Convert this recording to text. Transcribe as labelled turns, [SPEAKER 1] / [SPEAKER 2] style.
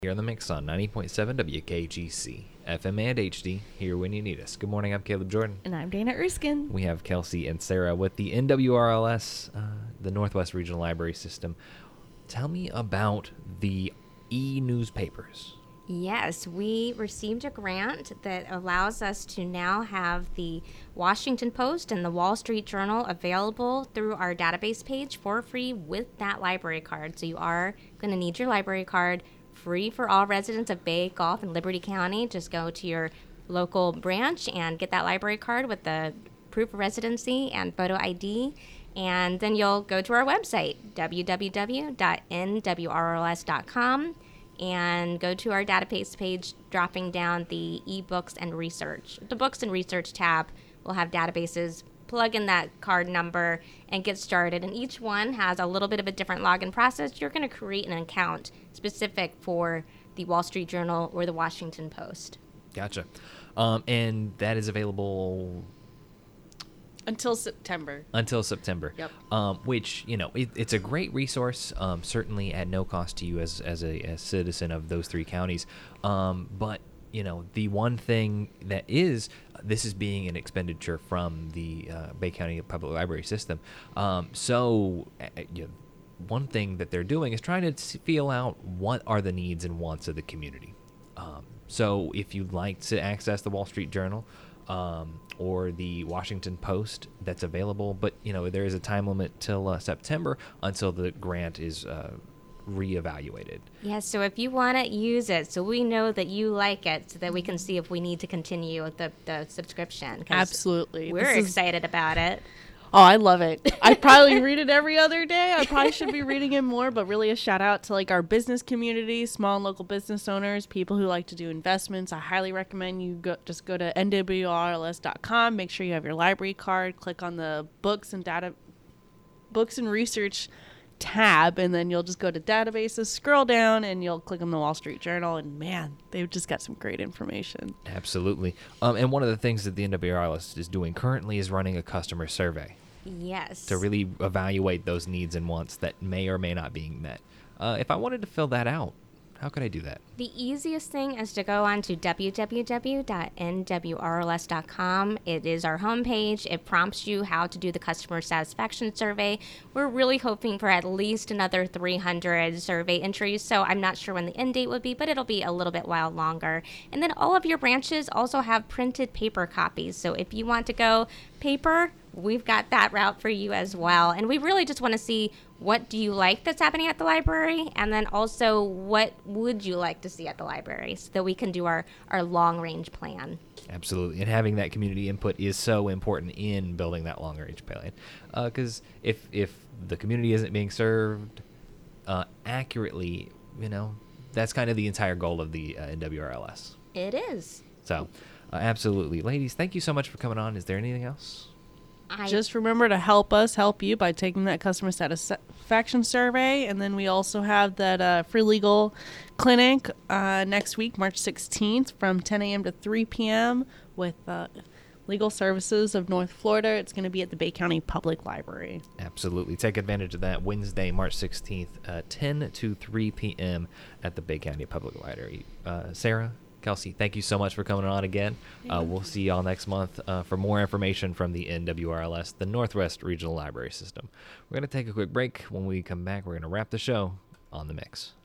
[SPEAKER 1] Here on the mix on 90.7 WKGC, FM and HD, here when you need us. Good morning, I'm Caleb Jordan.
[SPEAKER 2] And I'm Dana Erskine.
[SPEAKER 1] We have Kelsey and Sarah with the NWRLS, the Northwest Regional Library System. Tell me about the e-newspapers.
[SPEAKER 3] Yes, we received a grant that allows us to now have the Washington Post and the Wall Street Journal available through our database page for free with that library card. So you are going to need your library card. Free for all residents of Bay, Gulf, and Liberty County. Just go to your local branch and get that library card with the proof of residency and photo ID. And then you'll go to our website, www.nwrls.com, and go to our database page, dropping down the ebooks and research. The books and research tab will have databases. Plug in that card number and get started. And each one has a little bit of a different login process. You're going to create an account specific for the Wall Street Journal or the Washington Post.
[SPEAKER 1] Gotcha. And that is available
[SPEAKER 2] Until September.
[SPEAKER 1] Yep. Which, it's a great resource, certainly at no cost to you as a citizen of those three counties. But the one thing that is, this is being an expenditure from the Bay County Public Library System. One thing that they're doing is trying to feel out what are the needs and wants of the community. So if you'd like to access the Wall Street Journal or the Washington Post, that's available. But, there is a time limit till September until the grant is reevaluated.
[SPEAKER 3] Yes, so if you want to use it, so we know that you like it, so that we can see if we need to continue with the subscription.
[SPEAKER 2] Absolutely.
[SPEAKER 3] We're excited about it.
[SPEAKER 2] Oh, I love it. I probably read it every other day. I probably should be reading it more, but really a shout out to our business community, small and local business owners, people who like to do investments. I highly recommend you go to nwrls.com. Make sure you have your library card. Click on the books and research tab, and then you'll just go to databases, scroll down, and you'll click on the Wall Street Journal, and man, they've just got some great information.
[SPEAKER 1] Absolutely. And one of the things that the NWRLS is doing currently is running a customer survey.
[SPEAKER 3] Yes.
[SPEAKER 1] To really evaluate those needs and wants that may or may not being met. If I wanted to fill that out, how could I do that?
[SPEAKER 3] The easiest thing is to go on to www.nwrls.com. It is our homepage. It prompts you how to do the customer satisfaction survey. We're really hoping for at least another 300 survey entries, so I'm not sure when the end date would be, but it'll be a little bit while longer. And then all of your branches also have printed paper copies, so if you want to go paper, we've got that route for you as well. And we really just want to see, what do you like that's happening at the library? And then also, what would you like to see at the library, so that we can do our long-range plan.
[SPEAKER 1] Absolutely. And having that community input is so important in building that long-range plan. Because if the community isn't being served accurately, that's kind of the entire goal of the NWRLS.
[SPEAKER 3] It is.
[SPEAKER 1] So, absolutely. Ladies, thank you so much for coming on. Is there anything else?
[SPEAKER 2] Just remember to help us help you by taking that customer satisfaction survey. And then we also have that free legal clinic next week, March 16th, from 10 a.m. to 3 p.m. with Legal Services of North Florida. It's going to be at the Bay County Public Library.
[SPEAKER 1] Absolutely. Take advantage of that. Wednesday, March 16th, 10 to 3 p.m. at the Bay County Public Library. Sarah, Kelsey, thank you so much for coming on again. We'll see y'all next month for more information from the NWRLS, the Northwest Regional Library System. We're going to take a quick break. When we come back, we're going to wrap the show on The Mix.